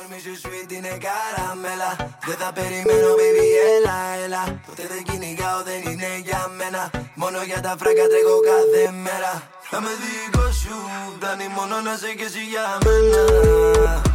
κορμί σου sweet είναι καραμέλα. Δεν θα περιμένω baby έλα. Ποτέ δεν κυνηγάω δεν είναι για μένα. Μόνο για τα φράγκα τρέχω κάθε μέρα. Θα με δικό σου, φτάνει μόνο να σε και εσύ για μένα.